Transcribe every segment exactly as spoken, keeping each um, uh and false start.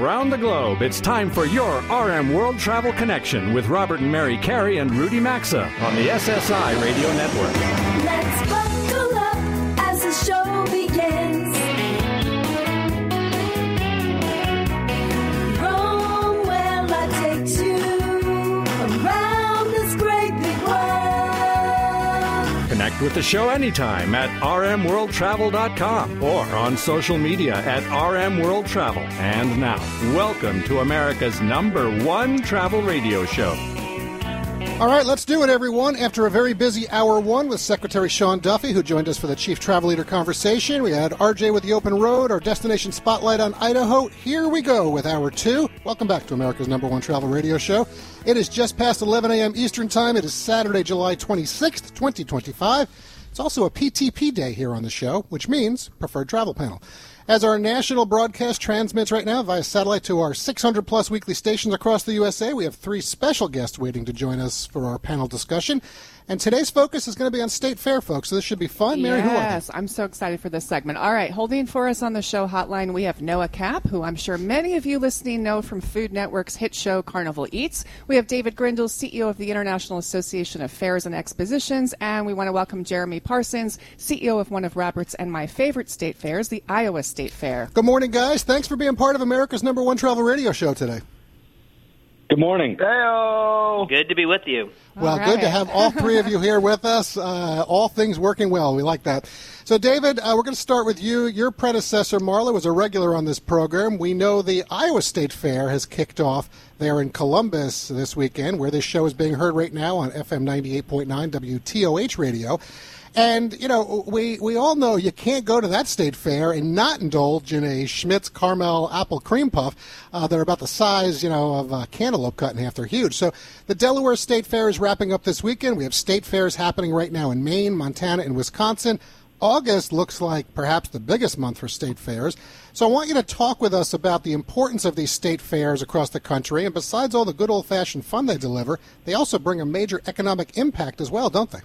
around the globe, it's time for your R M World Travel Connection with Robert and Mary Carey and Rudy Maxa on the S S I Radio Network. Let's buckle up as the show begins. Rome, where I take you around this great big world. Connect with the show anytime at r m world travel dot com or on social media at R M World Travel. And now, welcome to America's number one travel radio show. All right, let's do it, everyone. After a very busy hour one with Secretary Sean Duffy, who joined us for the Chief Travel Leader conversation. We had R J with the Open Road, our destination spotlight on Idaho. Here we go with hour two. Welcome back to America's number one travel radio show. It is just past eleven a.m. Eastern Time. It is Saturday, July twenty-sixth, twenty twenty-five. It's also a P T P day here on the show, which means Preferred Travel Panel. As our national broadcast transmits right now via satellite to our six hundred plus weekly stations across the U S A, we have three special guests waiting to join us for our panel discussion. And today's focus is going to be on State Fair, folks, so this should be fun. Mary, who are they? Yes, I'm so excited for this segment. All right, holding for us on the show hotline, we have Noah Kapp, who I'm sure many of you listening know from Food Network's hit show Carnival Eats. We have David Grindle, C E O of the International Association of Fairs and Expositions, and we want to welcome Jeremy Parsons, C E O of one of Robert's and my favorite state fairs, the Iowa State Fair. Good morning, guys. Thanks for being part of America's number one travel radio show today. Good morning. Hey-o. Good to be with you. Well, All good right. to have all three of you here with us. Uh, all things working well. We like that. So, David, uh, we're going to start with you. Your predecessor, Marla, was a regular on this program. We know the Iowa State Fair has kicked off there in Columbus this weekend, where this show is being heard right now on F M ninety-eight point nine W T O H radio. And, you know, we, we all know you can't go to that state fair and not indulge in a Schmidt's Caramel Apple Cream Puff. Uh, they're about the size, you know, of a cantaloupe cut in half. They're huge. So the Delaware State Fair is wrapping up this weekend. We have state fairs happening right now in Maine, Montana, and Wisconsin. August looks like perhaps the biggest month for state fairs. So I want you to talk with us about the importance of these state fairs across the country. And besides all the good old-fashioned fun they deliver, they also bring a major economic impact as well, don't they?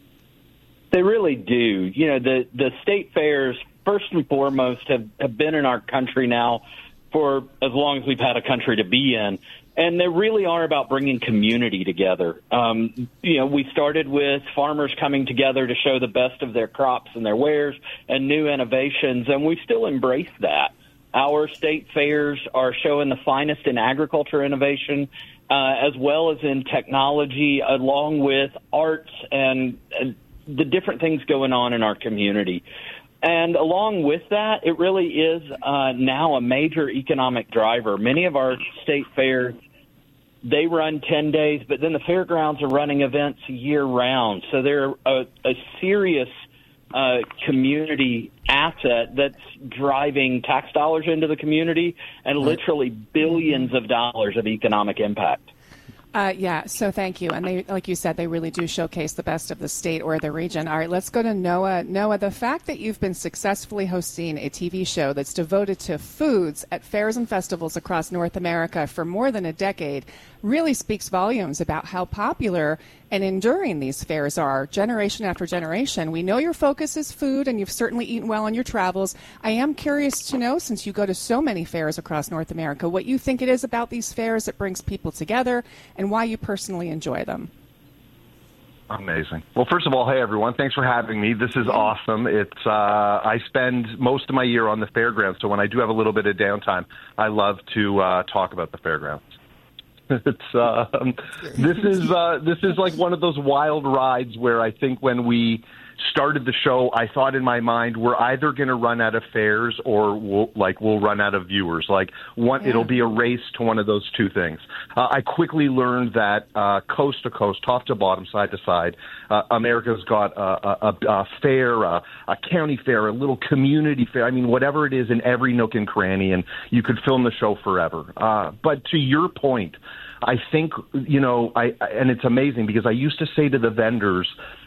They really do. You know, the, the state fairs, first and foremost, have, have been in our country now for as long as we've had a country to be in. And they really are about bringing community together. Um, you know, we started with farmers coming together to show the best of their crops and their wares and new innovations, and we still embrace that. Our state fairs are showing the finest in agriculture innovation, uh, as well as in technology, along with arts and uh, the different things going on in our community. And along with that, it really is uh, now a major economic driver. Many of our state fairs, they run ten days, but then the fairgrounds are running events year-round. So they're a, a serious uh, community asset that's driving tax dollars into the community and literally billions of dollars of economic impact. Uh, yeah, so thank you. And they, like you said, they really do showcase the best of the state or the region. All right, let's go to Noah. Noah, the fact that you've been successfully hosting a T V show that's devoted to foods at fairs and festivals across North America for more than a decade really speaks volumes about how popular and enduring these fairs are generation after generation. We know your focus is food, and you've certainly eaten well on your travels. I am curious to know, since you go to so many fairs across North America, what you think it is about these fairs that brings people together and why you personally enjoy them. Amazing. Well, first of all, hey, everyone. Thanks for having me. This is awesome. It's uh, I spend most of my year on the fairgrounds, so when I do have a little bit of downtime, I love to uh, talk about the fairgrounds. It's uh, this is uh, this is like one of those wild rides where I think when we started the show, I thought in my mind we're either going to run out of fairs or we'll, like we'll run out of viewers. Like one, yeah. It'll be a race to one of those two things. Uh, I quickly learned that uh, coast to coast, top to bottom, side to side, uh, America's got a, a, a fair, a, a county fair, a little community fair. I mean, whatever it is in every nook and cranny, and you could film the show forever. Uh, but to your point, I think, you know, I and it's amazing because I used to say to the vendors,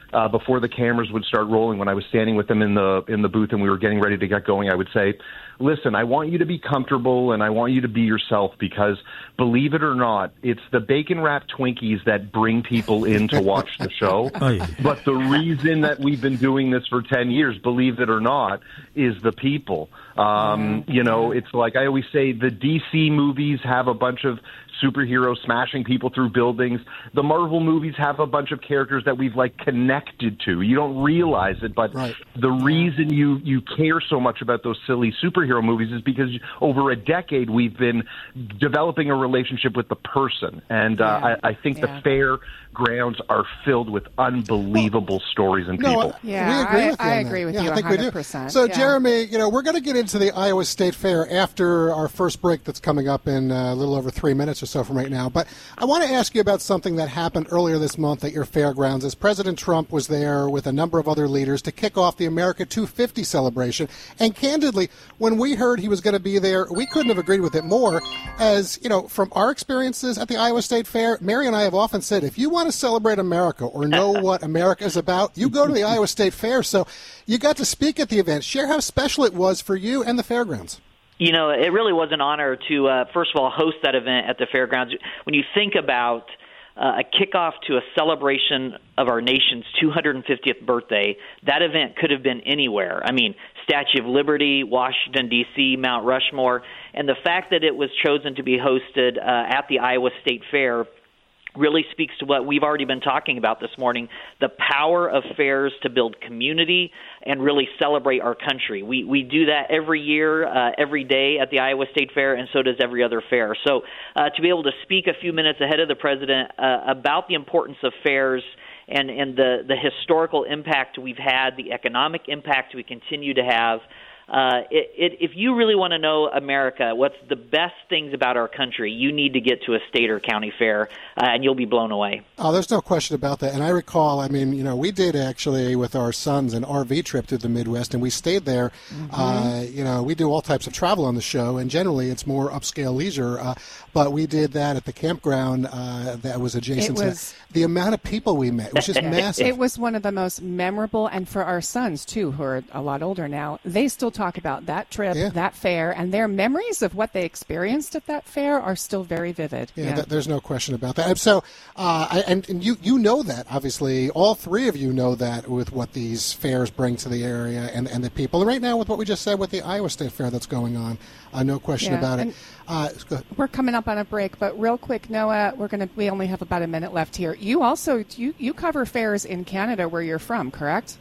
uh, before the cameras would start rolling, when I was standing with them in the in the booth and we were getting ready to get going, I would say, listen, I want you to be comfortable and I want you to be yourself, because believe it or not, it's the bacon-wrapped Twinkies that bring people in to watch the show. Oh, yeah. But the reason that we've been doing this for ten years, believe it or not, is the people. Um, you know, it's like I always say, the D C movies have a bunch of superheroes smashing people through buildings. The Marvel movies have a bunch of characters that we've like connected to. You don't realize it, but right. the reason you, you care so much about those silly superhero movies is because over a decade we've been developing a relationship with the person. And uh, yeah. I, I think yeah. the fair grounds are filled with unbelievable well, stories and no, people. Yeah, we agree I, with you I on agree that. with yeah, you I think one hundred percent. We do. So, yeah. Jeremy, you know, we're going to get into the Iowa State Fair after our first break that's coming up in a little over three minutes or so from right now. But I want to ask you about something that happened earlier this month at your fairgrounds, as President Trump was there with a number of other leaders to kick off the America two fifty celebration. And candidly, when we heard he was going to be there, we couldn't have agreed with it more. As, you know, from our experiences at the Iowa State Fair, Mary and I have often said, if you want to celebrate America or know what America is about, you go to the Iowa State Fair. So you got to speak at the event. Share how special it was for you and the fairgrounds. You know, it really was an honor to, uh, first of all, host that event at the fairgrounds. When you think about uh, a kickoff to a celebration of our nation's two hundred fiftieth birthday, that event could have been anywhere. I mean, Statue of Liberty, Washington, D C, Mount Rushmore, and the fact that it was chosen to be hosted uh, at the Iowa State Fair really speaks to what we've already been talking about this morning, the power of fairs to build community and really celebrate our country. We we do that every year, uh, every day at the Iowa State Fair, and so does every other fair. So uh, to be able to speak a few minutes ahead of the president uh, about the importance of fairs and, and the, the historical impact we've had, the economic impact we continue to have, Uh, it, it, if you really want to know America, what's the best things about our country, you need to get to a state or county fair, uh, and you'll be blown away. Oh, there's no question about that. And I recall, I mean, you know, we did actually with our sons an R V trip through the Midwest, and we stayed there. Mm-hmm. Uh, you know, we do all types of travel on the show, and generally it's more upscale leisure. Uh, but we did that at the campground uh, that was adjacent was, to the amount of people we met. It was just massive. It was one of the most memorable, and for our sons, too, who are a lot older now, they still talk about that trip, yeah. that fair, and their memories of what they experienced at that fair are still very vivid. Yeah, yeah. Th- there's no question about that. And so, uh, I, and, and you you know that, obviously, all three of you know that with what these fairs bring to the area and, and the people. And right now, with what we just said with the Iowa State Fair that's going on, uh, no question yeah, about it. Uh, we're coming up on a break, but real quick, Noah, we're gonna we only have about a minute left here. You also you you cover fairs in Canada, where you're from, correct?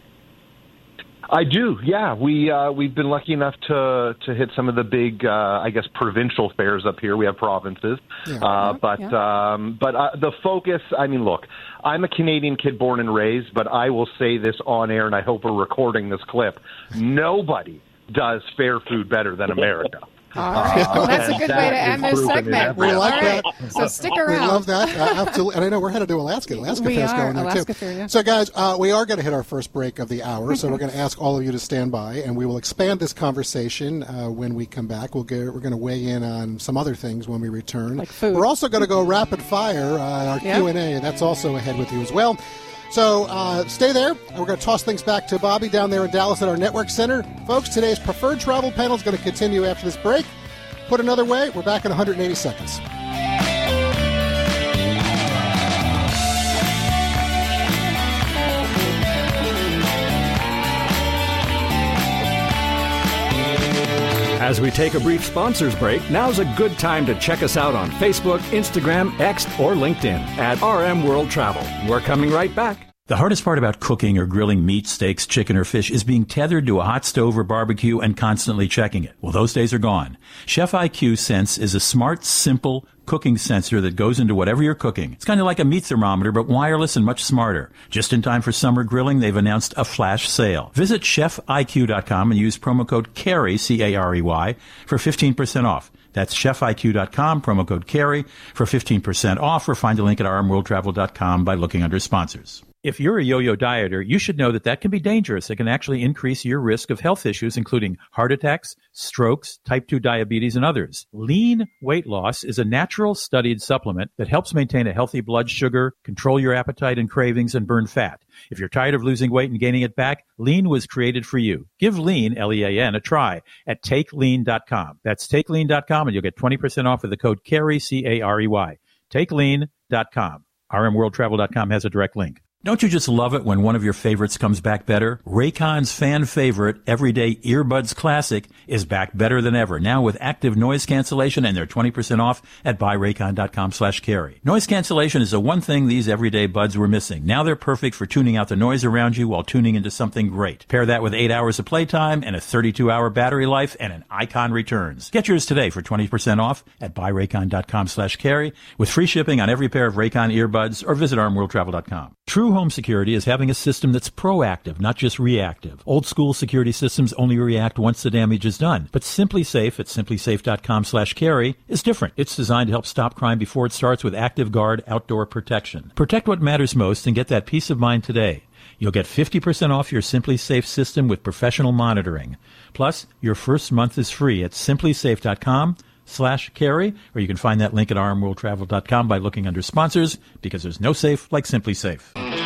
I do, yeah. We uh, we've been lucky enough to to hit some of the big, uh, I guess, provincial fairs up here. We have provinces, yeah. uh, but yeah. um, but uh, the focus. I mean, look, I'm a Canadian kid born and raised, but I will say this on air, and I hope we're recording this clip. Nobody does fair food better than America. All right. Well, that's a good way to end this segment. We like All right. that. So stick around. We love that. Uh, absolutely. And I know we're headed to Alaska. Alaska we Fair's are. going there, Alaska too. Fair, yeah. So, guys, uh, we are going to hit our first break of the hour, so we're going to ask all of you to stand by, and we will expand this conversation uh, when we come back. We'll get, we're going to weigh in on some other things when we return. Like food. We're also going to go rapid fire, uh, our yeah. Q and A, and that's also ahead with you as well. So uh, stay there. We're going to toss things back to Bobby down there in Dallas at our network center. Folks, today's preferred travel panel is going to continue after this break. Put another way, we're back in one hundred eighty seconds. As we take a brief sponsors break, now's a good time to check us out on Facebook, Instagram, X, or LinkedIn at R M World Travel. We're coming right back. The hardest part about cooking or grilling meat, steaks, chicken, or fish is being tethered to a hot stove or barbecue and constantly checking it. Well, those days are gone. Chef I Q Sense is a smart, simple cooking sensor that goes into whatever you're cooking. It's kind of like a meat thermometer, but wireless and much smarter. Just in time for summer grilling, they've announced a flash sale. Visit chef I Q dot com and use promo code CAREY, C A R E Y, for fifteen percent off. That's chef I Q dot com, promo code CAREY, for fifteen percent off, or find a link at r m world travel dot com by looking under sponsors. If you're a yo-yo dieter, you should know that that can be dangerous. It can actually increase your risk of health issues, including heart attacks, strokes, type two diabetes, and others. Lean weight loss is a natural studied supplement that helps maintain a healthy blood sugar, control your appetite and cravings, and burn fat. If you're tired of losing weight and gaining it back, Lean was created for you. Give Lean, L E A N, a try at take lean dot com. That's take lean dot com, and you'll get twenty percent off with the code CAREY, C A R E Y. take lean dot com. R M world travel dot com has a direct link. Don't you just love it when one of your favorites comes back better? Raycon's fan favorite, Everyday Earbuds Classic, is back better than ever, now with active noise cancellation, and they're twenty percent off at buy raycon dot com slash carry. Noise cancellation is the one thing these everyday buds were missing. Now they're perfect for tuning out the noise around you while tuning into something great. Pair that with eight hours of playtime and a thirty-two hour battery life, and an icon returns. Get yours today for twenty percent off at buy raycon dot com slash carry with free shipping on every pair of Raycon earbuds, or visit R M world travel dot com. True home security is having a system that's proactive, not just reactive. Old school security systems only react once the damage is done. But SimpliSafe at simply safe dot com slash carry is different. It's designed to help stop crime before it starts with Active Guard outdoor protection. Protect what matters most and get that peace of mind today. You'll get fifty percent off your SimpliSafe system with professional monitoring. Plus, your first month is free at simply safe dot com slash carry, or you can find that link at R M world travel dot com by looking under sponsors, because there's no safe like SimpliSafe.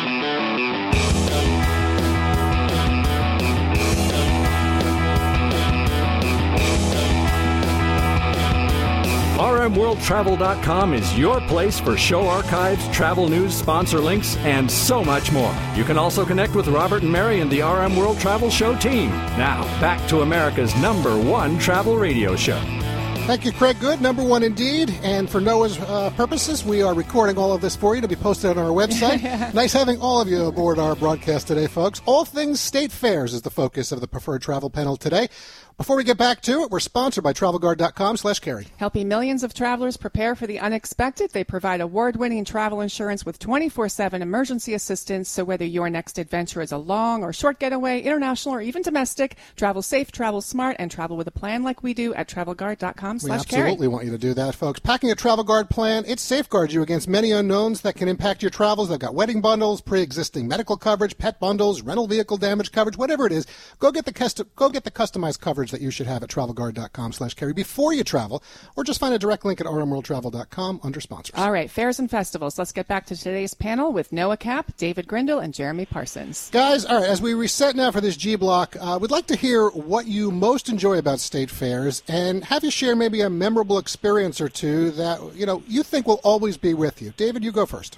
R M world travel dot com is your place for show archives, travel news, sponsor links, and so much more. You can also connect with Robert and Mary and the R M World Travel Show team. Now, back to America's number one travel radio show. Thank you, Craig Good. Number one indeed. And for Noah's uh, purposes, we are recording all of this for you to be posted on our website. Yeah. Nice having all of you aboard our broadcast today, folks. All things state fairs is the focus of the Preferred Travel panel today. Before we get back to it, we're sponsored by travel guard dot com slash carry. Helping millions of travelers prepare for the unexpected, they provide award-winning travel insurance with twenty-four seven emergency assistance. So whether your next adventure is a long or short getaway, international or even domestic, travel safe, travel smart, and travel with a plan like we do at travel guard dot com slash carry. We absolutely want you to do that, folks. Packing a Travel Guard plan, it safeguards you against many unknowns that can impact your travels. They've got wedding bundles, pre-existing medical coverage, pet bundles, rental vehicle damage coverage, whatever it is. Go get the custom, go get the customized coverage that you should have at travel guard dot com slash carry before you travel, or just find a direct link at R M world travel dot com under sponsors. All right, fairs and festivals. Let's get back to today's panel with Noah Kapp, David Grindle, and Jeremy Parsons. Guys, all right, as we reset now for this G block, uh, we'd like to hear what you most enjoy about state fairs, and have you share maybe a memorable experience or two that you know you think will always be with you. David, you go first.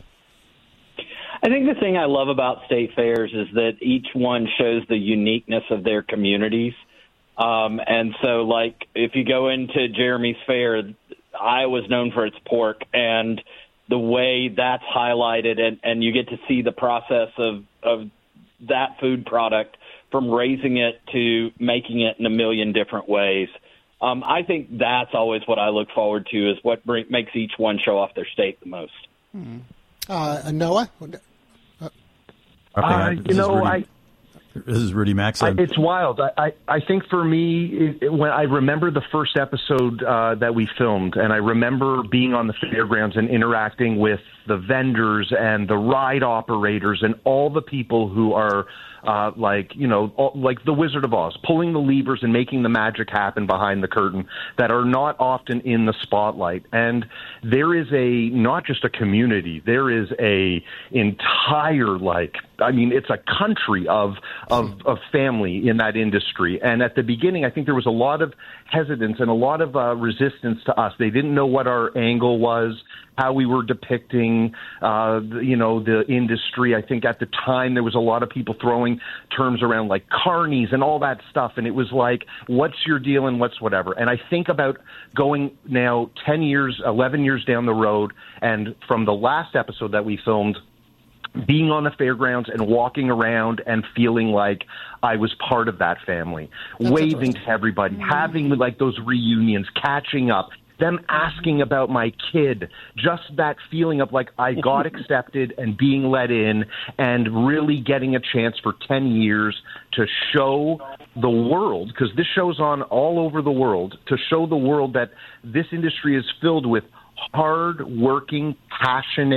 I think the thing I love about state fairs is that each one shows the uniqueness of their communities. Um, and so, like, if you go into Jeremy's Fair, Iowa's known for its pork, and the way that's highlighted, and, and you get to see the process of, of that food product from raising it to making it in a million different ways. Um, I think that's always what I look forward to, is what bring, makes each one show off their state the most. Hmm. Uh, Noah? Uh, uh, you know, I... This is Rudy Max. I, it's wild. I, I, I think for me, it, it, when I remember the first episode uh, that we filmed, and I remember being on the fairgrounds and interacting with the vendors and the ride operators and all the people who are uh, like, you know, all, like the Wizard of Oz, pulling the levers and making the magic happen behind the curtain, that are not often in the spotlight. And there is a, not just a community, there is a entire, like, I mean, it's a country of, of, of family in that industry. And at the beginning, I think there was a lot of hesitance and a lot of uh, resistance to us. They didn't know what our angle was, how we were depicting, uh, the, you know, the industry. I think at the time there was a lot of people throwing terms around like carnies and all that stuff. And it was like, what's your deal and what's whatever. And I think about going now ten years, eleven years down the road, and from the last episode that we filmed, being on the fairgrounds and walking around and feeling like I was part of that family, That's waving to everybody, mm-hmm. having like those reunions, catching up, them asking about my kid, just that feeling of like I got accepted and being let in, and really getting a chance for ten years to show the world, because this show's on all over the world, to show the world that this industry is filled with hard-working, passionate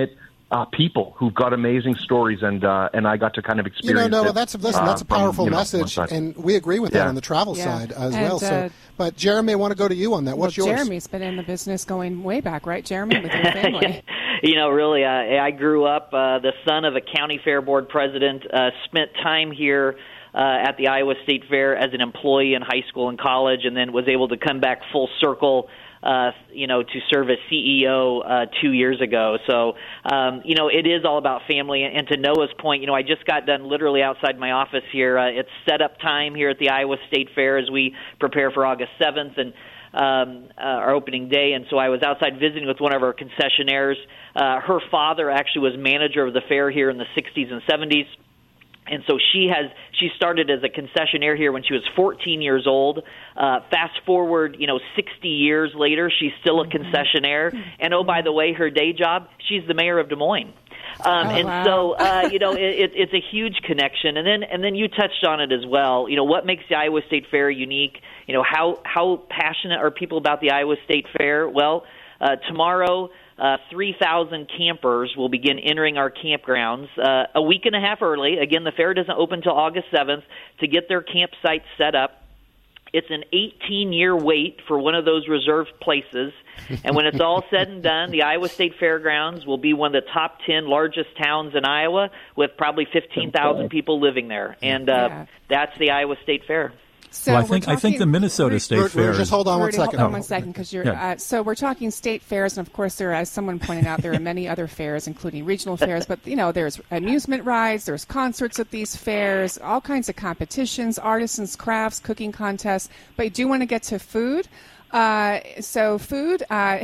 uh, people who've got amazing stories, and uh, and I got to kind of You experience know, no, it, that's listen, uh, that's a from, powerful you know, message, one side. and we agree with that Yeah. on the travel Yeah. side as And, well. uh, So, but Jeremy, I want to go to you on that. What's well, yours? Jeremy's been in the business going way back, right, Jeremy, with your family? You know, really, uh, I grew up uh, the son of a county fair board president, uh, spent time here uh, at the Iowa State Fair as an employee in high school and college, and then was able to come back full circle, uh, you know, to serve as C E O uh, two years ago. So, um, you know, it is all about family. And to Noah's point, you know, I just got done literally outside my office here. Uh, it's setup time here at the Iowa State Fair as we prepare for August seventh and um, uh, our opening day. And so I was outside visiting with one of our concessionaires. Uh, her father actually was manager of the fair here in the sixties and seventies. And so she has she started as a concessionaire here when she was fourteen years old. Uh, fast forward, you know, sixty years later, she's still a concessionaire. And oh, by the way, her day job, she's the mayor of Des Moines. Um, Oh, and wow. so, uh, you know, it, it, it's a huge connection. And then, and then you touched on it as well. You know, what makes the Iowa State Fair unique? You know, how how passionate are people about the Iowa State Fair? Well, uh, tomorrow, uh, three thousand campers will begin entering our campgrounds uh, a week and a half early. Again, the fair doesn't open until August seventh to get their campsite set up. It's an eighteen-year wait for one of those reserved places. And when it's all said and done, the Iowa State Fairgrounds will be one of the top ten largest towns in Iowa with probably fifteen thousand people living there. And uh, Yeah. that's the Iowa State Fair. So well, I we're think I think talking- the Minnesota Rudy- State Rudy, Fair. just hold on one Rudy, second. Hold on one second, because you're. Yeah. Uh, so we're talking state fairs, and of course, there, as someone pointed out, there are many other fairs, including regional fairs. But you know, there's amusement rides, there's concerts at these fairs, all kinds of competitions, artisans' crafts, cooking contests. But you do want to get to food. Uh, so food, uh,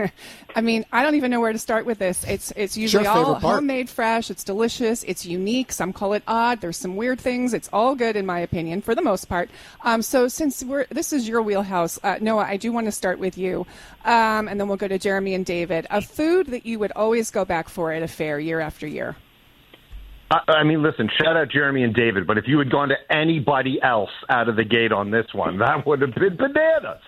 I mean, I don't even know where to start with this. It's it's usually your all favorite part. homemade, fresh. It's delicious. It's unique. Some call it odd. There's some weird things. It's all good in my opinion, for the most part. Um, so since we're this is your wheelhouse, uh, Noah, I do want to start with you, um, and then we'll go to Jeremy and David. A food that you would always go back for at a fair year after year. I, I mean, listen, shout out Jeremy and David, but if you had gone to anybody else out of the gate on this one, that would have been bananas.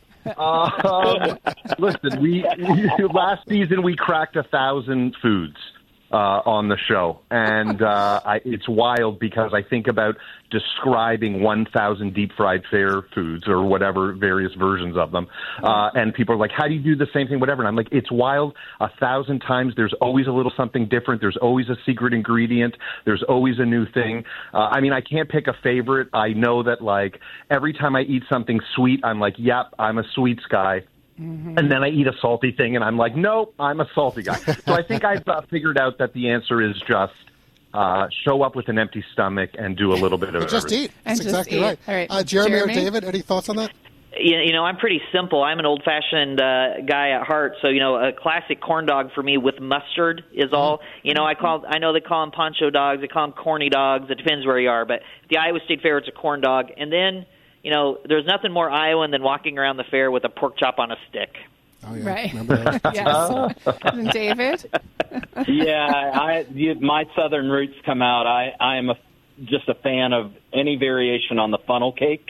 um, listen, we, we last season we cracked a thousand foods uh, on the show, and uh, I, it's wild because I think about describing one thousand deep fried fair foods or whatever, various versions of them, uh, and people are like, "How do you do the same thing?" Whatever, and I'm like, "It's wild. A thousand times. There's always a little something different. There's always a secret ingredient. There's always a new thing." Uh, I mean, I can't pick a favorite. I know that like every time I eat something sweet, I'm like, "Yep, I'm a sweets guy." Mm-hmm. And then I eat a salty thing, and I'm like, nope, I'm a salty guy. So I think I've uh, figured out that the answer is just uh, show up with an empty stomach and do a little bit of But just everything. eat. That's And just exactly eat. right. All right. Uh, Jeremy, Jeremy? or David, any thoughts on that? You you know, I'm pretty simple. I'm an old-fashioned uh, guy at heart. So, you know, a classic corn dog for me with mustard is all. You know, I call. I know they call them poncho dogs. They call them corny dogs. It depends where you are. But at the Iowa State Fair, it's a corn dog. And then, you know, there's nothing more Iowan than walking around the fair with a pork chop on a stick. Oh, yeah. Right. Remember that? Yes. And David? yeah, I you, my southern roots come out. I I am a, just a fan of any variation on the funnel cake.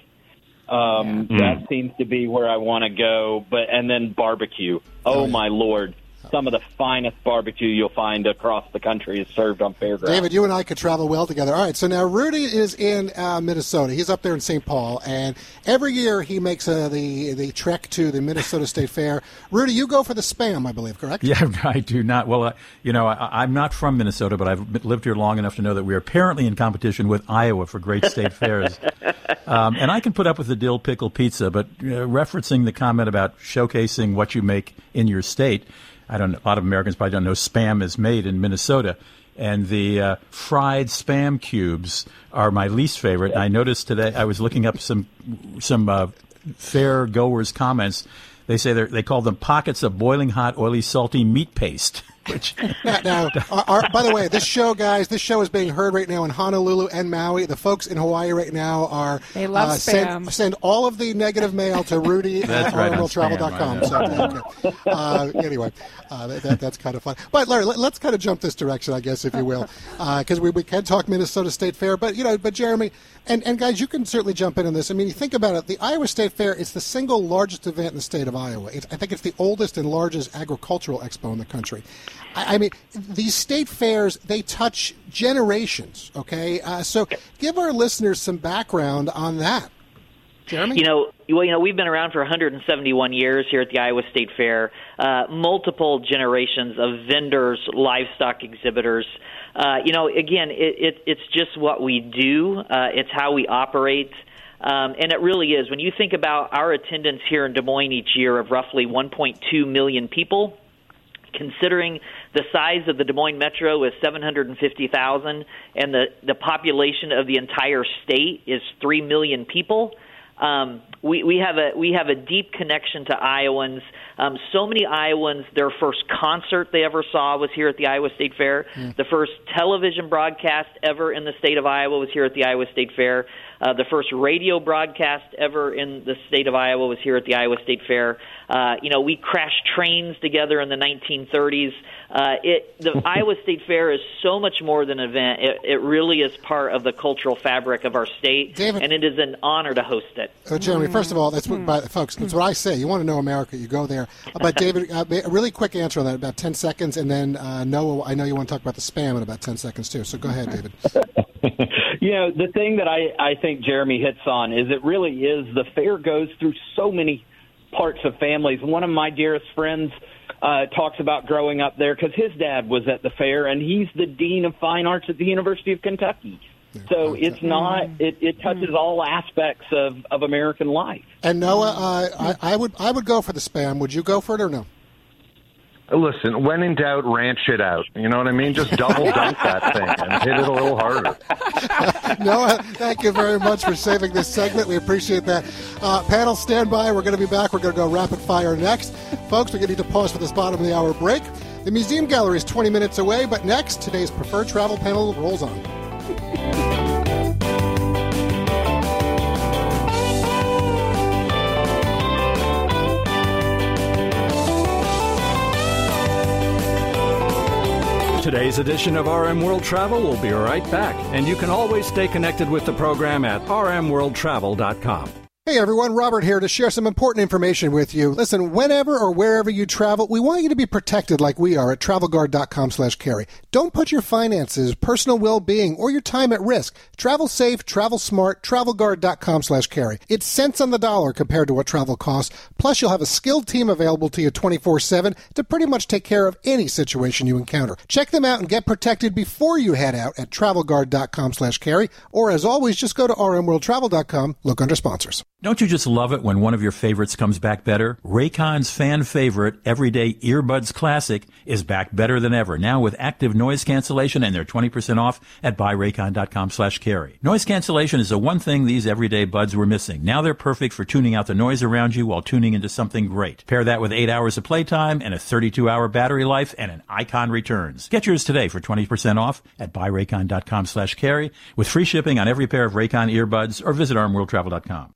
Um, Yeah. That seems to be where I want to go. But and then barbecue. Oh, Oh, yeah. my Lord. Some of the finest barbecue you'll find across the country is served on fairgrounds. David, you and I could travel well together. All right, so now Rudy is in uh, Minnesota. He's up there in Saint Paul, and every year he makes uh, the the trek to the Minnesota State Fair. Rudy, you go for the Spam, I believe, correct? Yeah, I do not. Well, uh, you know, I, I'm not from Minnesota, but I've lived here long enough to know that we are apparently in competition with Iowa for great state fairs. Um, and I can put up with the dill pickle pizza, but uh, referencing the comment about showcasing what you make in your state, I don't know, a lot of Americans probably don't know Spam is made in Minnesota. And the uh, fried Spam cubes are my least favorite. And I noticed today, I was looking up some some uh, fair goers' comments. They say they they call them pockets of boiling hot, oily, salty meat paste. Which Now, now our, our, by the way, this show, guys, this show is being heard right now in Honolulu and Maui. The folks in Hawaii right now are They love uh, Spam. send, send all of the negative mail to Rudy That's at right, on R M L travel dot com. Spam, So, okay. uh, anyway, uh, that, that, that's kind of fun. But Larry, let, let's kind of jump this direction, I guess, if you will, because uh, we, we can talk Minnesota State Fair. But you know, but Jeremy and, and guys, you can certainly jump in on this. I mean, you think about it. The Iowa State Fair is the single largest event in the state of Iowa. It's, I think it's the oldest and largest agricultural expo in the country. I, I mean, these state fairs, they touch generations, okay? Uh, so give our listeners some background on that. Jeremy? You know, well, you know, we've been around for one hundred seventy-one years here at the Iowa State Fair. Uh, multiple generations of vendors, livestock exhibitors. Uh, you know, again, it, it, it's just what we do. Uh, it's how we operate. Um, and it really is. When you think about our attendance here in Des Moines each year of roughly one point two million people, considering the size of the Des Moines Metro is seven hundred fifty thousand and the, the population of the entire state is three million people, Um, we, we have a we have a deep connection to Iowans. Um, so many Iowans, their first concert they ever saw was here at the Iowa State Fair. Mm. The first television broadcast ever in the state of Iowa was here at the Iowa State Fair. Uh, the first radio broadcast ever in the state of Iowa was here at the Iowa State Fair. Uh, you know, we crashed trains together in the nineteen thirties. Uh, it, the Iowa State Fair is so much more than an event. It, it really is part of the cultural fabric of our state, David, and it is an honor to host it. Uh, Jeremy, first of all, that's what, by, folks, that's what I say. You want to know America, you go there. Uh, but, David, uh, a really quick answer on that, about ten seconds, and then uh, Noah, I know you want to talk about the spam in about ten seconds, too. So go ahead, David. You know, the thing that I, I think Jeremy hits on is it really is the fair goes through so many parts of families. One of my dearest friends uh, talks about growing up there because his dad was at the fair, and he's the dean of fine arts at the University of Kentucky. So it's not, it, it touches all aspects of, of American life. And Noah, uh, I, I would I would go for the spam. Would you go for it or no? Listen, when in doubt, ranch it out. You know what I mean? Just double dunk that thing and hit it a little harder. Noah, thank you very much for saving this segment. We appreciate that. Uh, panel, stand by. We're going to be back. We're going to go rapid fire next. Folks, we're going to need to pause for this bottom of the hour break. The museum gallery is twenty minutes away, but next, today's preferred travel panel rolls on. Today's edition of R M World Travel will be right back, and you can always stay connected with the program at r m world travel dot com. Hey everyone, Robert here to share some important information with you. Listen, whenever or wherever you travel, we want you to be protected like we are at travel guard dot com slash carry. Don't put your finances, personal well-being, or your time at risk. Travel safe, travel smart, travel guard dot com slash carry. It's cents on the dollar compared to what travel costs. Plus, you'll have a skilled team available to you twenty-four seven to pretty much take care of any situation you encounter. Check them out and get protected before you head out at travel guard dot com slash carry. Or as always, just go to r m world travel dot com, look under sponsors. Don't you just love it when one of your favorites comes back better? Raycon's fan favorite, Everyday Earbuds Classic, is back better than ever, now with active noise cancellation, and they're twenty percent off at buy raycon dot com slash carry. Noise cancellation is the one thing these everyday buds were missing. Now they're perfect for tuning out the noise around you while tuning into something great. Pair that with eight hours of playtime and a thirty-two hour battery life, and an icon returns. Get yours today for twenty percent off at buy raycon dot com slash carry with free shipping on every pair of Raycon earbuds, or visit r m world travel dot com.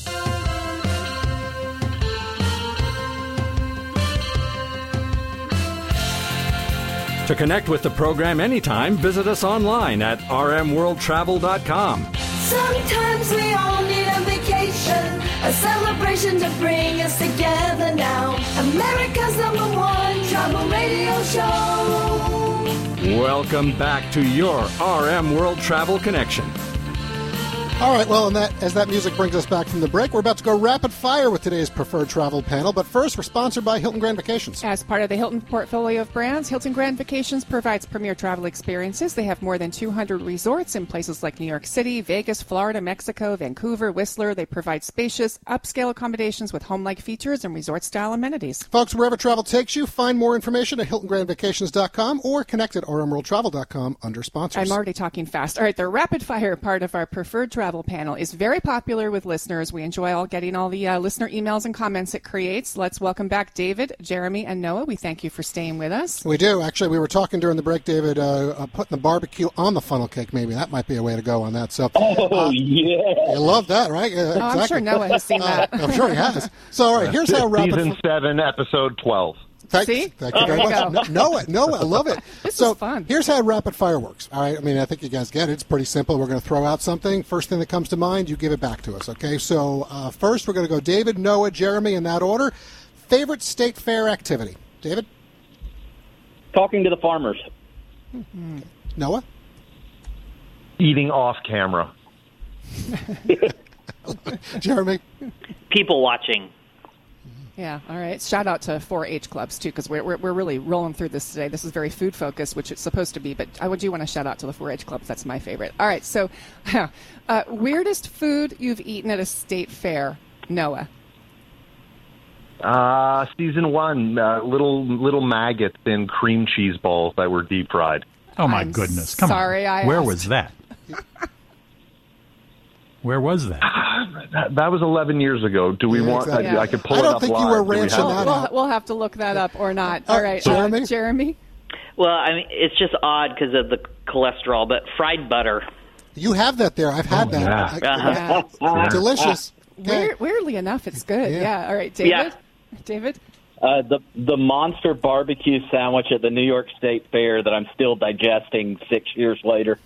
To connect with the program anytime, visit us online at r m world travel dot com. Sometimes we all need a vacation, a celebration to bring us together now. America's number one travel radio show. Welcome back to your R M World Travel Connection. All right, well, and that, as that music brings us back from the break, we're about to go rapid fire with today's preferred travel panel. But first, we're sponsored by Hilton Grand Vacations. As part of the Hilton portfolio of brands, Hilton Grand Vacations provides premier travel experiences. They have more than two hundred resorts in places like New York City, Vegas, Florida, Mexico, Vancouver, Whistler. They provide spacious, upscale accommodations with home-like features and resort-style amenities. Folks, wherever travel takes you, find more information at hilton grand vacations dot com or connect at r m world travel dot com under sponsors. I'm already talking fast. All right, the rapid fire part of our preferred travel panel is very popular with listeners. We enjoy all getting all the uh, listener emails and comments it creates. Let's welcome back David, Jeremy, and Noah. We thank you for staying with us. We do. Actually, we were talking during the break, David, uh, uh, putting the barbecue on the funnel cake. Maybe that might be a way to go on that. So, oh, uh, yeah. You love that, right? Yeah, oh, exactly. I'm sure Noah has seen that. Uh, I'm sure he has. So, all right, here's how rapid... Season seven, episode twelve. Thank, See? thank you very you much. No, Noah, Noah, I love it. This so is fun. Here's how rapid fire works. All right, I mean, I think you guys get it. It's pretty simple. We're going to throw out something. First thing that comes to mind, you give it back to us. Okay. So uh, first, we're going to go David, Noah, Jeremy in that order. Favorite state fair activity, David? Talking to the farmers. Mm-hmm. Noah? Eating off camera. Jeremy? People watching. Yeah, all right. Shout out to four H clubs, too, because we're, we're, we're really rolling through this today. This is very food-focused, which it's supposed to be, but I do want to shout out to the four H clubs. That's my favorite. All right, so uh, weirdest food you've eaten at a state fair, Noah? Uh, season one, uh, little little maggots in cream cheese balls that were deep fried. Oh, my I'm goodness. Come sorry on. I Where asked. was that? Where was that? that? That was eleven years ago. Do we Yeah, want, exactly. I, I could pull I it don't up think you live. were Do we ranching have that it? We'll, out. we'll have to look that up or not. Uh, All right, Jeremy? Uh, Jeremy? Well, I mean, it's just odd because of the cholesterol, but fried butter. You have that there. I've had Oh, that. yeah. I- Yeah. Delicious. Okay. Weird, weirdly enough, it's good. Yeah. Yeah. All right, David? Yeah. David? Uh, the the monster barbecue sandwich at the New York State Fair that I'm still digesting six years later.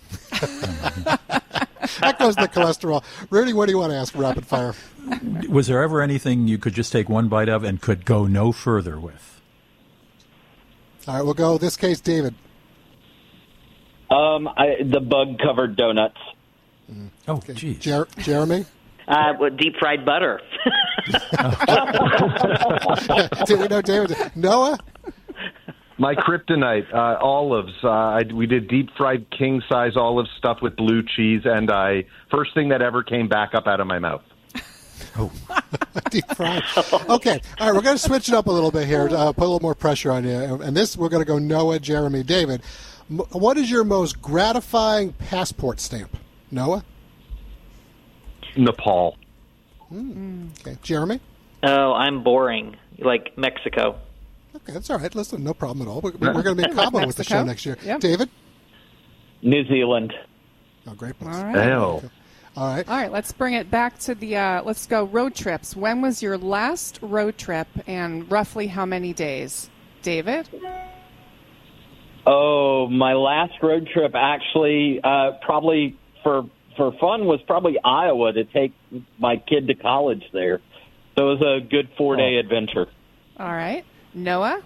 That goes to the cholesterol. Rudy, what do you want to ask rapid fire? Was there ever anything you could just take one bite of and could go no further with? All right, we'll go this case, David. Um, I, the bug-covered donuts. Oh, geez. Jer- Jeremy? Uh, with deep fried butter. Did we know David? Noah? My kryptonite, uh, olives. Uh, I, we did deep fried king size olives stuffed with blue cheese, and I first thing that ever came back up out of my mouth. Deep fried. Okay. All right, we're going to switch it up a little bit here, uh, put a little more pressure on you. And this, we're going to go Noah, Jeremy, David. M- what is your most gratifying passport stamp? Noah? Nepal. Okay. Jeremy? Oh, I'm boring. Like Mexico. Okay, that's all right. Listen, no problem at all. We're, we're going to be in combo with the show Mexico? next year. Yep. David? New Zealand. Oh, great place. All right. Ew. All right. All right, let's bring it back to the, uh, let's go road trips. When was your last road trip and roughly how many days? David? Oh, my last road trip actually uh, probably for for fun was probably Iowa to take my kid to college there. So it was a good four-day Oh. adventure. All right. Noah?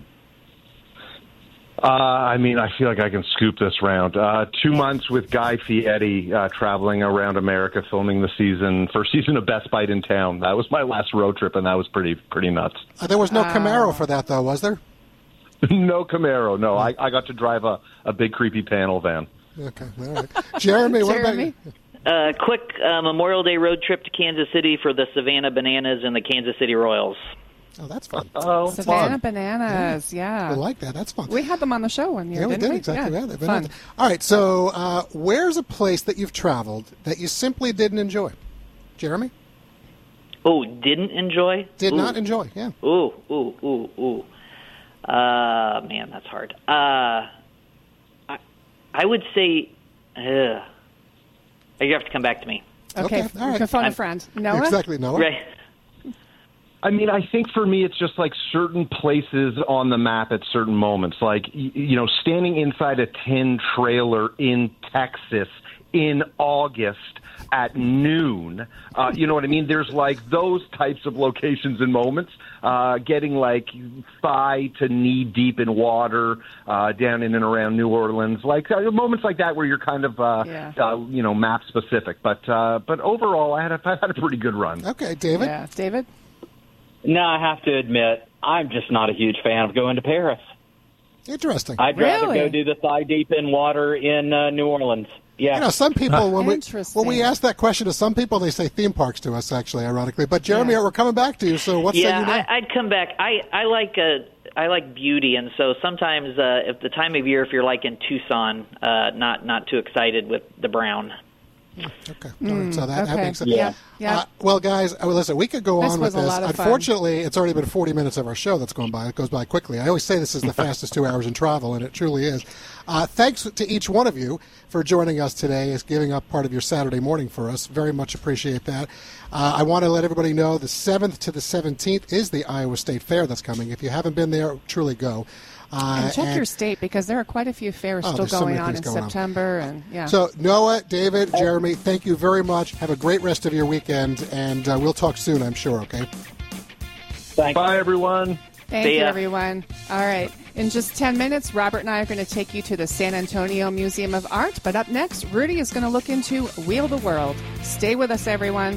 Uh, I mean, I feel like I can scoop this round. Uh, two months with Guy Fieri uh, traveling around America, filming the season, first season of Best Bite in Town. That was my last road trip, and that was pretty pretty nuts. Uh, there was no Wow. Camaro for that, though, was there? No Camaro, no. I, I got to drive a, a big creepy panel van. Okay. All right. Jeremy, what about Jeremy? you? Uh, quick uh, Memorial Day road trip to Kansas City for the Savannah Bananas and the Kansas City Royals. Oh, that's fun. Oh, Savannah Bananas, yeah. I like that. That's fun. We had them on the show one year, Yeah, we didn't did we? exactly. Yeah, Yeah, they've been fun. out there. All right. So, uh, where's a place that you've traveled that you simply didn't enjoy? Jeremy? Oh, didn't enjoy? Did Ooh. not enjoy. Yeah. Ooh, ooh, ooh, ooh. Uh, man, that's hard. Uh, I, I would say, uh, you have to come back to me. Okay, Okay, all right. you can phone a I'm- friend. Noah? Exactly. Noah. Right. I mean, I think for me, it's just like certain places on the map at certain moments. Like, y- you know, standing inside a tin trailer in Texas in August at noon. Uh, you know what I mean? There's like those types of locations and moments. Uh, getting like thigh to knee deep in water uh, down in and around New Orleans. Like uh, moments like that where you're kind of, uh, Yeah. uh, you know, map specific. But uh, but overall, I had a, I had a pretty good run. Okay, David. Yeah. David? No, I have to admit, I'm just not a huge fan of going to Paris. Interesting. I'd rather Really? go do the thigh deep in water in uh, New Orleans. Yeah. You know, some people when we Interesting. when we ask that question to some people, they say theme parks to us. Actually, ironically, but Jeremy, Yeah. we're coming back to you. So what's Yeah, saying you now? I, I'd come back. I I like uh, I like beauty, and so sometimes uh, if the time of year, if you're like in Tucson, uh, not not too excited with the brown. Okay, all right, so that, that okay. makes sense. Yeah. Yeah. Uh, well, guys, uh, listen, we could go This on was with a this. lot of fun. Unfortunately, it's already been forty minutes of our show that's gone by. It goes by quickly. I always say this is the fastest two hours in travel, and it truly is. Uh, thanks to each one of you for joining us today, is giving up part of your Saturday morning for us. Very much appreciate that. Uh, I want to let everybody know the seventh to the seventeenth is the Iowa State Fair that's coming. If you haven't been there, truly go. Uh, And check and- your state because there are quite a few fairs Oh, still there's so going many on in things going on. September. And yeah. So, Noah, David, Jeremy, thank you very much. Have a great rest of your weekend, and uh, we'll talk soon, I'm sure, okay? Thanks. Bye, everyone. Thank See you, ya. everyone. All right. In just ten minutes, Robert and I are going to take you to the San Antonio Museum of Art. But up next, Rudy is going to look into Wheel the World. Stay with us, everyone.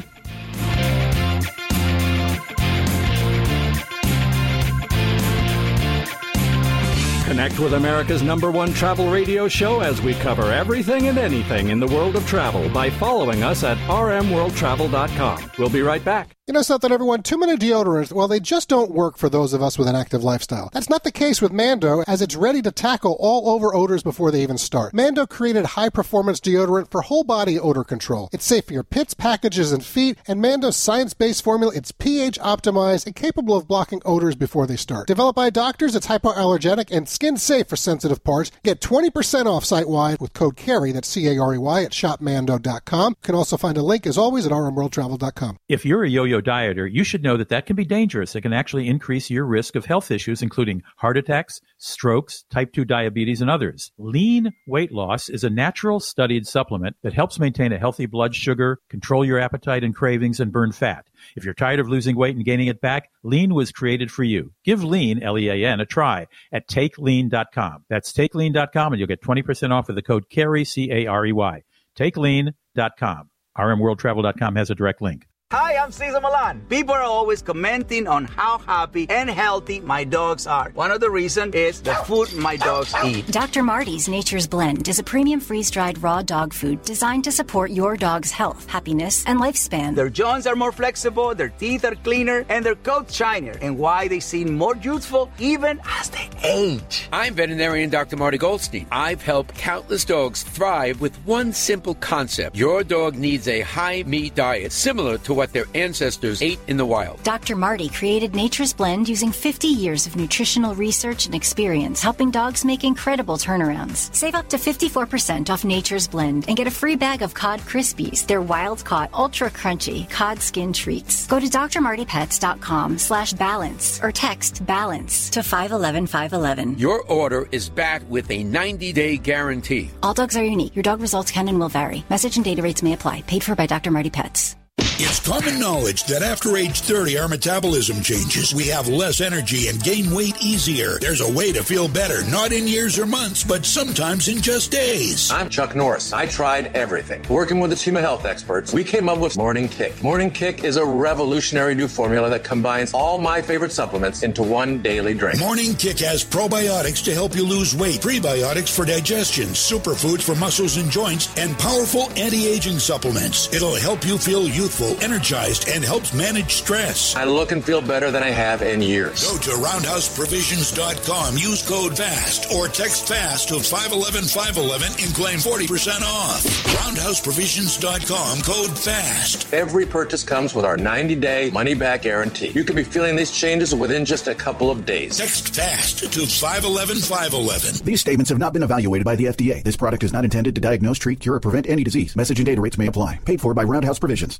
Connect with America's number one travel radio show as we cover everything and anything in the world of travel by following us at r m world travel dot com. We'll be right back. You know something, everyone? Two-minute deodorants, well, they just don't work for those of us with an active lifestyle. That's not the case with Mando, as it's ready to tackle all over odors before they even start. Mando created high-performance deodorant for whole-body odor control. It's safe for your pits, packages, and feet, and Mando's science-based formula, it's pH-optimized and capable of blocking odors before they start. Developed by doctors, it's hypoallergenic and skin-safe for sensitive parts. Get twenty percent off site-wide with code CAREY, that's C A R E Y, at shop mando dot com. You can also find a link, as always, at r m world travel dot com. If you're a yo-yo dieter, you should know that that can be dangerous. It can actually increase your risk of health issues, including heart attacks, strokes, type two diabetes, and others. Lean weight loss is a natural studied supplement that helps maintain a healthy blood sugar, control your appetite and cravings, and burn fat. If you're tired of losing weight and gaining it back, Lean was created for you. Give Lean, L E A N, a try at take lean dot com. That's take lean dot com, and you'll get twenty percent off with the code CAREY, C A R E Y. take lean dot com. r m world travel dot com has a direct link. Hi, I'm Cesar Milan. People are always commenting on how happy and healthy my dogs are. One of the reasons is the food my dogs eat. Doctor Marty's Nature's Blend is a premium freeze-dried raw dog food designed to support your dog's health, happiness, and lifespan. Their joints are more flexible, their teeth are cleaner, and their coats shinier, and why they seem more youthful even as they age. I'm veterinarian Doctor Marty Goldstein. I've helped countless dogs thrive with one simple concept. Your dog needs a high-meat diet similar to what their ancestors ate in the wild. Doctor Marty created Nature's Blend using fifty years of nutritional research and experience, helping dogs make incredible turnarounds. Save up to fifty-four percent off Nature's Blend and get a free bag of Cod Krispies, their wild-caught, ultra-crunchy cod skin treats. Go to d r marty pets dot com slash balance or text BALANCE to five one one five one one. Your order is backed with a ninety-day guarantee. All dogs are unique. Your dog results can and will vary. Message and data rates may apply. Paid for by Doctor Marty Pets. It's common knowledge that after age thirty, our metabolism changes. We have less energy and gain weight easier. There's a way to feel better, not in years or months, but sometimes in just days. I'm Chuck Norris. I tried everything. Working with a team of health experts, we came up with Morning Kick. Morning Kick is a revolutionary new formula that combines all my favorite supplements into one daily drink. Morning Kick has probiotics to help you lose weight, prebiotics for digestion, superfoods for muscles and joints, and powerful anti-aging supplements. It'll help you feel youthful, energized, and helps manage stress. I look and feel better than I have in years. Go to roundhouse provisions dot com, use code FAST, or text FAST to five one one five one one and claim forty percent off. roundhouse provisions dot com, code FAST. Every purchase comes with our ninety-day money-back guarantee. You could be feeling these changes within just a couple of days. Text FAST to five one one five one one. These statements have not been evaluated by the F D A. This product is not intended to diagnose, treat, cure, or prevent any disease. Message and data rates may apply. Paid for by Roundhouse Provisions.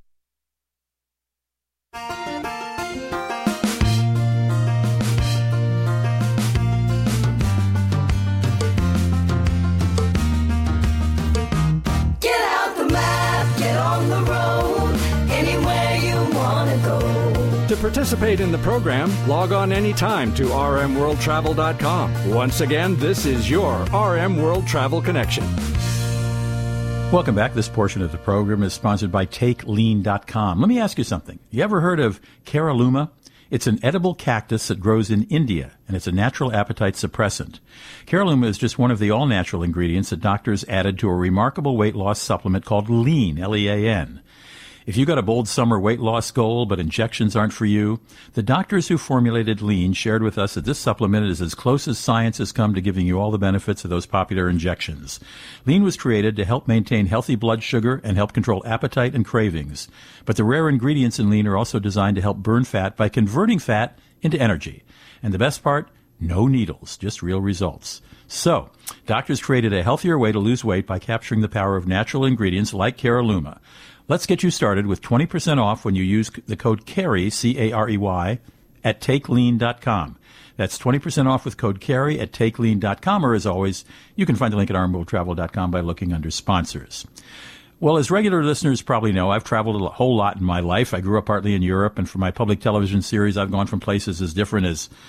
To participate in the program, log on anytime to r m world travel dot com. Once again, this is your R M World Travel Connection. Welcome back. This portion of the program is sponsored by take lean dot com. Let me ask you something. You ever heard of Caralluma? It's an edible cactus that grows in India, and it's a natural appetite suppressant. Caralluma is just one of the all-natural ingredients that doctors added to a remarkable weight loss supplement called Lean, L E A N. If you got a bold summer weight loss goal, but injections aren't for you, the doctors who formulated Lean shared with us that this supplement is as close as science has come to giving you all the benefits of those popular injections. Lean was created to help maintain healthy blood sugar and help control appetite and cravings. But the rare ingredients in Lean are also designed to help burn fat by converting fat into energy. And the best part? No needles, just real results. So, doctors created a healthier way to lose weight by capturing the power of natural ingredients like Caralluma. Let's get you started with twenty percent off when you use the code CAREY, C A R E Y, at take lean dot com. That's twenty percent off with code CAREY at take lean dot com, or as always, you can find the link at r m world travel dot com by looking under sponsors. Well, as regular listeners probably know, I've traveled a whole lot in my life. I grew up partly in Europe, and for my public television series, I've gone from places as different as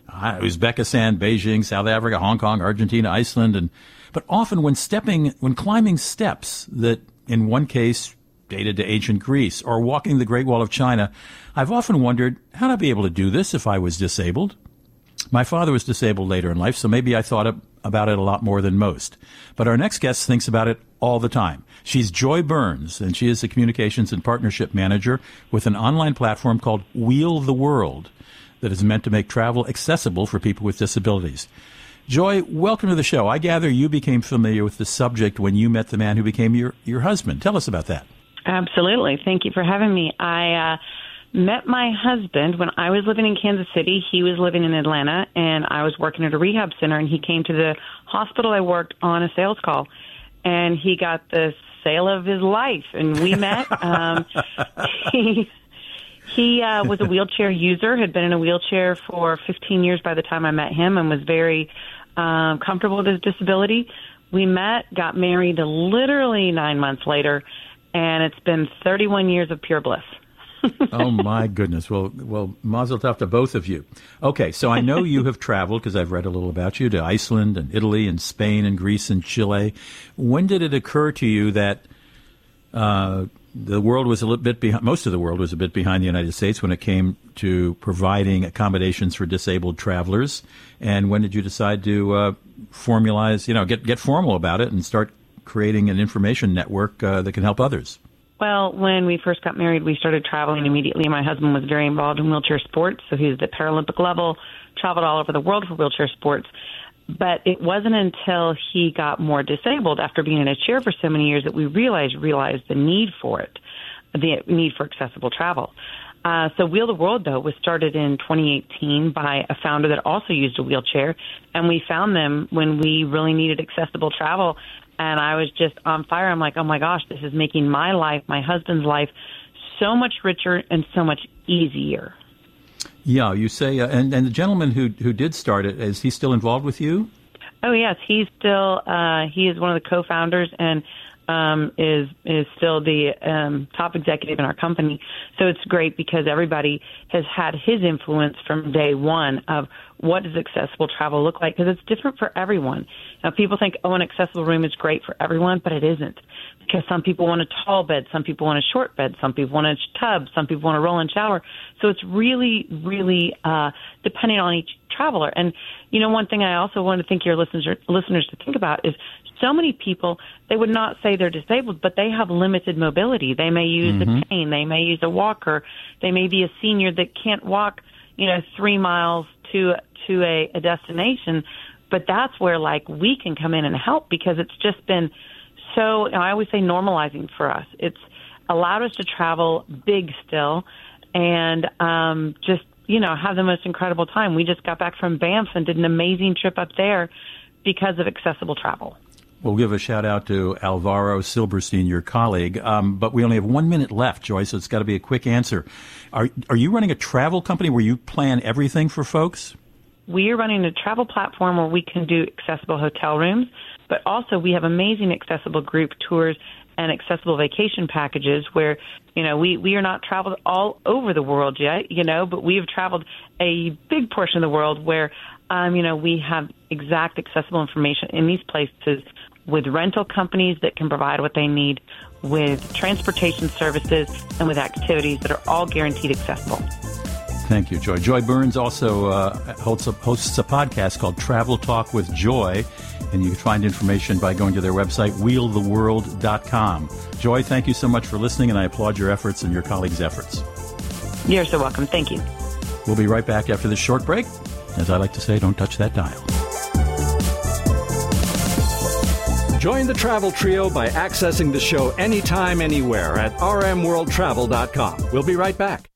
uh, Uzbekistan, Beijing, South Africa, Hong Kong, Argentina, Iceland, and but often when stepping, when climbing steps that in one case dated to ancient Greece or walking the Great Wall of China, I've often wondered, how'd I be able to do this if I was disabled? My father was disabled later in life, so maybe I thought about it a lot more than most. But our next guest thinks about it all the time. She's Joy Burns, and she is the Communications and Partnership Manager with an online platform called Wheel the World that is meant to make travel accessible for people with disabilities. Joy, welcome to the show. I gather you became familiar with the subject when you met the man who became your, your husband. Tell us about that. Absolutely. Thank you for having me. I uh, met my husband when I was living in Kansas City. He was living in Atlanta, and I was working at a rehab center, and he came to the hospital I worked on a sales call, and he got the sale of his life, and we met. um, he he uh, was a wheelchair user, had been in a wheelchair for fifteen years by the time I met him, and was very um, comfortable with his disability. We met, got married literally nine months later, and it's been thirty-one years of pure bliss. Oh, my goodness. Well, well, mazel tov to both of you. Okay, so I know you have traveled, because I've read a little about you, to Iceland and Italy and Spain and Greece and Chile. When did it occur to you that uh, the world was a little bit behind, most of the world was a bit behind the United States when it came to providing accommodations for disabled travelers? And when did you decide to uh, formalize, you know, get, get formal about it and start creating an information network uh, that can help others? Well, when we first got married, we started traveling immediately. My husband was very involved in wheelchair sports, so he was at the Paralympic level, traveled all over the world for wheelchair sports. But it wasn't until he got more disabled after being in a chair for so many years that we realized realized the need for it, the need for accessible travel. Uh, so Wheel the World, though, was started in twenty eighteen by a founder that also used a wheelchair, and we found them when we really needed accessible travel. And I was just on fire. I'm like, oh, my gosh, this is making my life, my husband's life, so much richer and so much easier. Yeah, you say, uh, and, and the gentleman who who did start it, is he still involved with you? Oh, yes. He's still, uh, he is one of the co-founders and um, is is still the um, top executive in our company. So it's great because everybody has had his influence from day one of what does accessible travel look like, because it's different for everyone. Now, people think, oh, an accessible room is great for everyone, but it isn't, because some people want a tall bed, some people want a short bed, some people want a tub, some people want a roll-in shower. So it's really, really uh, depending on each traveler. And, you know, one thing I also want to think your listeners listeners to think about is so many people, they would not say they're disabled, but they have limited mobility. They may use mm-hmm. a cane, they may use a walker, they may be a senior that can't walk, you know, three miles to to a, a destination. But that's where, like, we can come in and help, because it's just been so, you know, I always say normalizing for us. It's allowed us to travel big still and um, just, you know, have the most incredible time. We just got back from Banff and did an amazing trip up there because of accessible travel. We'll give a shout-out to Alvaro Silberstein, your colleague, um, but we only have one minute left, Joy, so it's got to be a quick answer. Are, are you running a travel company where you plan everything for folks? We are running a travel platform where we can do accessible hotel rooms, but also we have amazing accessible group tours and accessible vacation packages where, you know, we, we are not traveled all over the world yet, you know, but we have traveled a big portion of the world where, um, you know, we have exact accessible information in these places with rental companies that can provide what they need, with transportation services, and with activities that are all guaranteed accessible. Thank you, Joy. Joy Burns also uh, hosts, a, hosts a podcast called Travel Talk with Joy, and you can find information by going to their website, wheel the world dot com. Joy, thank you so much for listening, and I applaud your efforts and your colleagues' efforts. You're so welcome. Thank you. We'll be right back after this short break. As I like to say, don't touch that dial. Join the Travel Trio by accessing the show anytime, anywhere at r m world travel dot com. We'll be right back.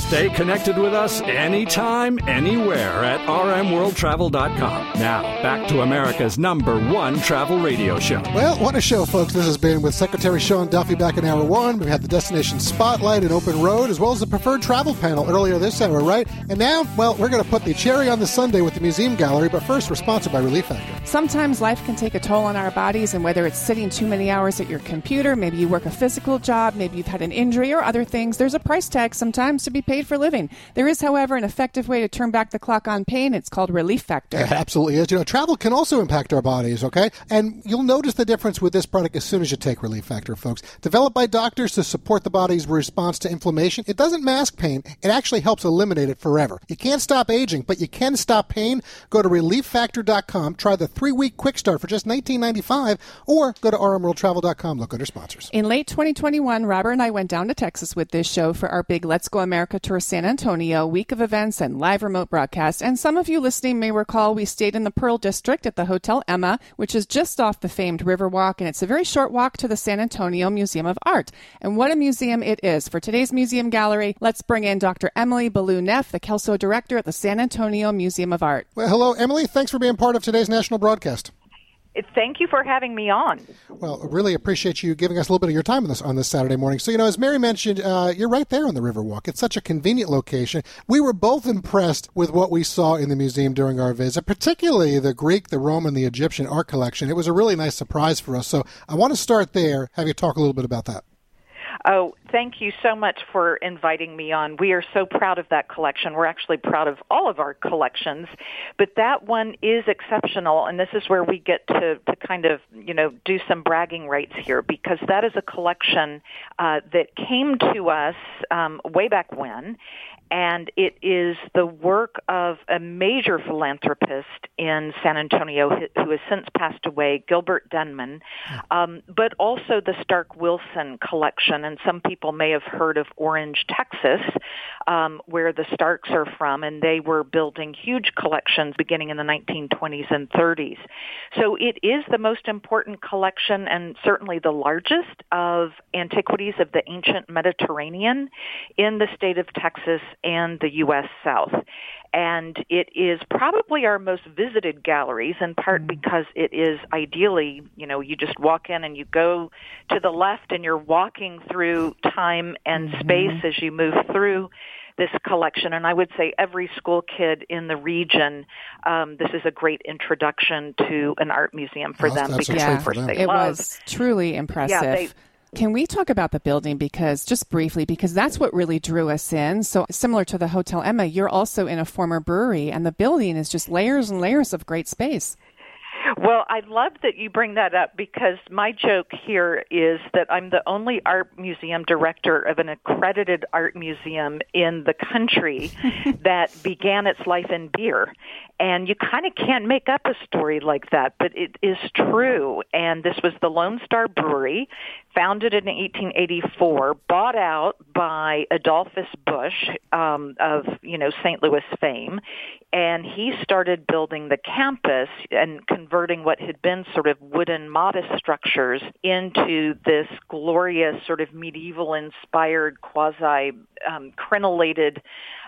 Stay connected with us anytime, anywhere at r m world travel dot com. Now, back to America's number one travel radio show. Well, what a show, folks, this has been with Secretary Sean Duffy back in hour one. We've had the Destination Spotlight and Open Road, as well as the Preferred Travel Panel earlier this hour, right? And now, well, we're going to put the cherry on the sundae with the Museum Gallery, but first, we're sponsored by Relief Factor. Sometimes life can take a toll on our bodies, and whether it's sitting too many hours at your computer, maybe you work a physical job, maybe you've had an injury or other things, there's a price tag sometimes to be paid for living. There is, however, an effective way to turn back the clock on pain. It's called Relief Factor. It absolutely is. You know, travel can also impact our bodies, okay? And you'll notice the difference with this product as soon as you take Relief Factor, folks. Developed by doctors to support the body's response to inflammation, it doesn't mask pain. It actually helps eliminate it forever. You can't stop aging, but you can stop pain. Go to relief factor dot com, try the three-week quick start for just nineteen ninety-five dollars, or go to r m world travel dot com, look under sponsors. In late twenty twenty-one, Robert and I went down to Texas with this show for our big Let's Go America Tour San Antonio week of events and live remote broadcast. And some of you listening may recall we stayed in the Pearl District at the Hotel Emma, which is just off the famed Riverwalk, and it's a very short walk to the San Antonio Museum of Art. And what a museum it is. For today's Museum Gallery, let's bring in Doctor Emily Ballou-Neff, the Kelso Director at the San Antonio Museum of Art. Well, hello, Emily. Thanks for being part of today's national broadcast. Thank you for having me on. Well, really appreciate you giving us a little bit of your time on this on this Saturday morning. So, you know, as Mary mentioned, uh, you're right there on the Riverwalk. It's such a convenient location. We were both impressed with what we saw in the museum during our visit, particularly the Greek, the Roman, the Egyptian art collection. It was a really nice surprise for us. So I want to start there, have you talk a little bit about that. Oh, thank you so much for inviting me on. We are so proud of that collection. We're actually proud of all of our collections, but that one is exceptional, and this is where we get to, to kind of, you know, do some bragging rights here, because that is a collection uh, that came to us um, way back when, and it is the work of a major philanthropist in San Antonio who has since passed away, Gilbert Denman, um, but also the Stark Wilson collection. And some people may have heard of Orange, Texas, um, where the Starks are from, and they were building huge collections beginning in the nineteen twenties and thirties. So it is the most important collection and certainly the largest of antiquities of the ancient Mediterranean in the state of Texas and the U S South. And it is probably our most visited galleries, in part because it is ideally, you know, you just walk in and you go to the left and you're walking through time and space mm-hmm. as you move through this collection. And I would say every school kid in the region, um, this is a great introduction to an art museum for oh, them because, yeah, of course, they it love. was truly impressive. Yeah, they, Can we talk about the building, because just briefly, because that's what really drew us in. So similar to the Hotel Emma, you're also in a former brewery, and the building is just layers and layers of great space. Well, I love that you bring that up, because my joke here is that I'm the only art museum director of an accredited art museum in the country that began its life in beer. And you kind of can't make up a story like that, but it is true. And this was the Lone Star Brewery, founded in eighteen eighty-four, bought out by Adolphus Busch um, of, you know, Saint Louis fame. And he started building the campus and converting what had been sort of wooden modest structures into this glorious sort of medieval-inspired quasi um, crenellated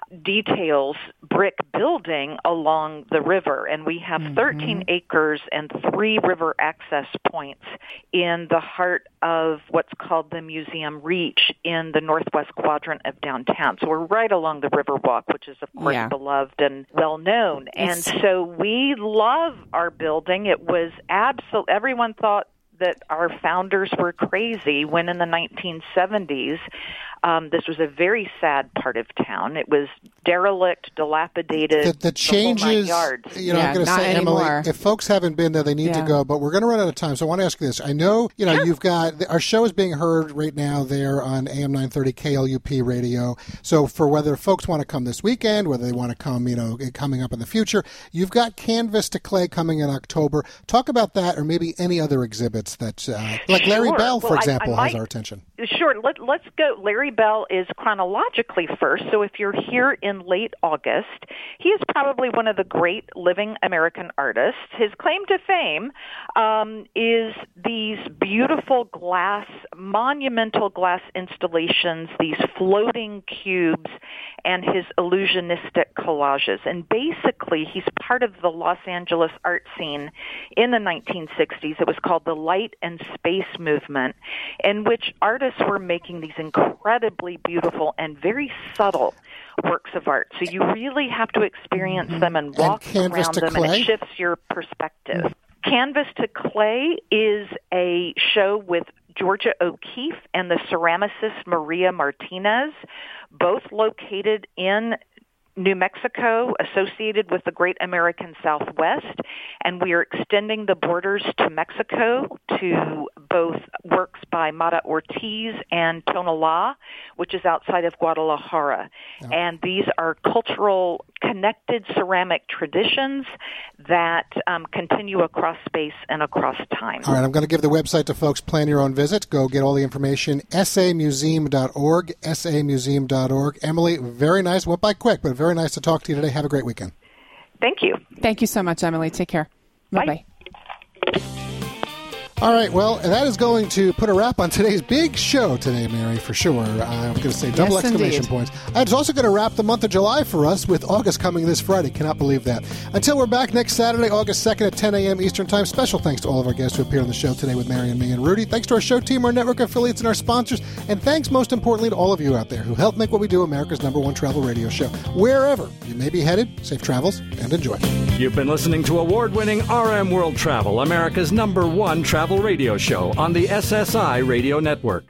details brick building along the river. And we have mm-hmm. thirteen acres and three river access points in the heart of what's called the Museum Reach in the northwest quadrant of downtown. So we're right along the Riverwalk, which is, of course, yeah. beloved and well known. And so we love our building. It was absolute. Everyone thought that our founders were crazy when in the nineteen seventies, um, this was a very sad part of town. It was derelict, dilapidated. The, the changes, the whole nine yards. you know, yeah, I'm going to say, anymore. Emily, if folks haven't been there, they need yeah. to go, but we're going to run out of time. So I want to ask you this. I know, you know, Sure. you've got, our show is being heard right now there on A M nine thirty K L U P radio. So for whether folks want to come this weekend, whether they want to come, you know, coming up in the future, you've got Canvas to Clay coming in October. Talk about that, or maybe any other exhibits that, uh, like Larry Sure. Bell, for well, example, I, I has might, our attention. Sure. Let, let's go. Larry Bell is chronologically first. So if you're here in late August, he is probably one of the great living American artists. His claim to fame um, is these beautiful glass, monumental glass installations, these floating cubes, and his illusionistic collages. And basically, he's part of the Los Angeles art scene in the nineteen sixties. It was called the Light and Space Movement, in which artists were making these incredibly beautiful and very subtle works of art. So you really have to experience them and walk and around them, clay? and it shifts your perspective. Canvas to Clay is a show with Georgia O'Keeffe and the ceramicist Maria Martinez, both located in New Mexico, associated with the Great American Southwest, and we are extending the borders to Mexico to both works by Mata Ortiz and Tonalá, which is outside of Guadalajara. Oh. And these are cultural connected ceramic traditions that um, continue across space and across time. All right, I'm going to give the website to folks. Plan your own visit. Go get all the information, s a museum dot org, s a museum dot org. Emily, very nice. Went by quick, but very nice to talk to you today. Have a great weekend. Thank you. Thank you so much, Emily. Take care. Bye. Bye-bye. All right, well, that is going to put a wrap on today's big show today, Mary, for sure. Uh, I'm going to say double Yes, exclamation indeed. points. And it's also going to wrap the month of July for us with August coming this Friday. Cannot believe that. Until we're back next Saturday, August second at ten a.m. Eastern Time. Special thanks to all of our guests who appeared on the show today with Mary and me and Rudy. Thanks to our show team, our network affiliates, and our sponsors. And thanks, most importantly, to all of you out there who help make what we do America's number one travel radio show. Wherever you may be headed, safe travels and enjoy. You've been listening to award-winning R M World Travel, America's number one travel radio show on the S S I Radio Network.